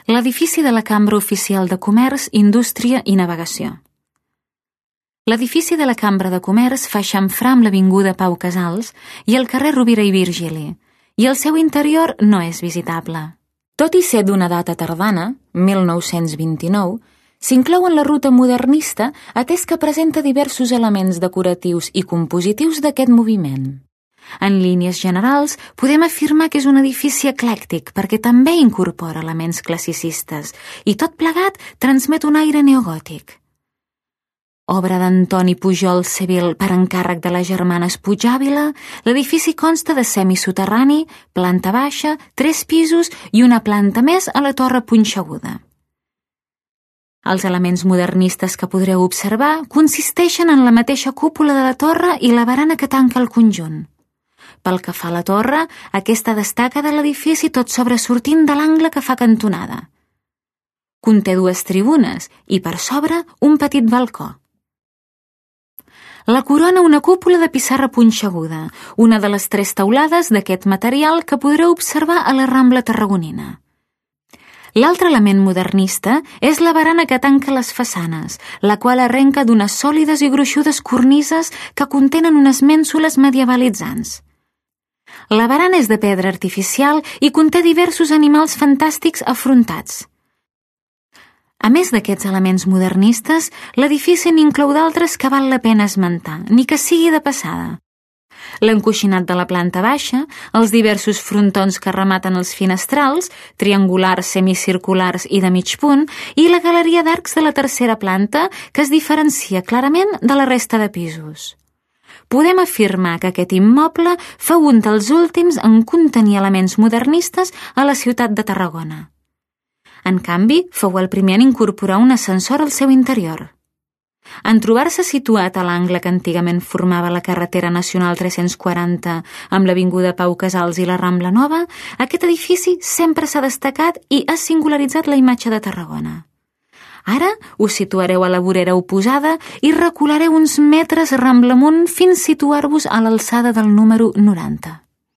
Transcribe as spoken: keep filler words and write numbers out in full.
l'edifici de la Cambra Oficial de Comerç, Indústria i Navegació. L'edifici de la Cambra de Comerç fa xamfrà amb l'avinguda Pau Casals i el carrer Rovira i Virgili, i el seu interior no és visitable. Tot i ser d'una data tardana, mil nou-cents vint-i-nou, s'inclou en la ruta modernista atès que presenta diversos elements decoratius i compositius d'aquest moviment. En línies generals, podem afirmar que és un edifici eclèctic perquè també incorpora elements classicistes i tot plegat transmet un aire neogòtic. Obra d'Antoni Pujol Sevil per encàrrec de les germanes Puig-Àvila, l'edifici consta de semisoterrani, planta baixa, tres pisos i una planta més a la torre punxeguda. Els elements modernistes que podreu observar consisteixen en la mateixa cúpula de la torre i la barana que tanca el conjunt. Pel que fa a la torre, aquesta destaca de l'edifici tot sobresortint de l'angle que fa cantonada. Conté dues tribunes i per sobre un petit balcó. La corona una cúpula de pissarra punxeguda, una de les tres teulades d'aquest material que podreu observar a la Rambla Tarragonina. L'altre element modernista és la barana que tanca les façanes, la qual arrenca d'unes sòlides i gruixudes cornises que contenen unes mènsules medievalitzants. La barana és de pedra artificial i conté diversos animals fantàstics afrontats. A més d'aquests elements modernistes, l'edifici n'inclou d'altres que val la pena esmentar, ni que sigui de passada. L'encoixinat de la planta baixa, els diversos frontons que rematen els finestrals, triangulars, semicirculars i de mig punt, i la galeria d'arcs de la tercera planta, que es diferencia clarament de la resta de pisos. Podem afirmar que aquest immoble fou un dels últims en contenir elements modernistes a la ciutat de Tarragona. En canvi, fou el primer en incorporar un ascensor al seu interior. En trobar-se situat a l'angle que antigament formava la carretera nacional tres-cents quaranta amb l'avinguda Pau Casals i la Rambla Nova, aquest edifici sempre s'ha destacat i ha singularitzat la imatge de Tarragona. Ara us situareu a la vorera oposada i reculareu uns metres Rambla amunt fins situar-vos a l'alçada del número noranta.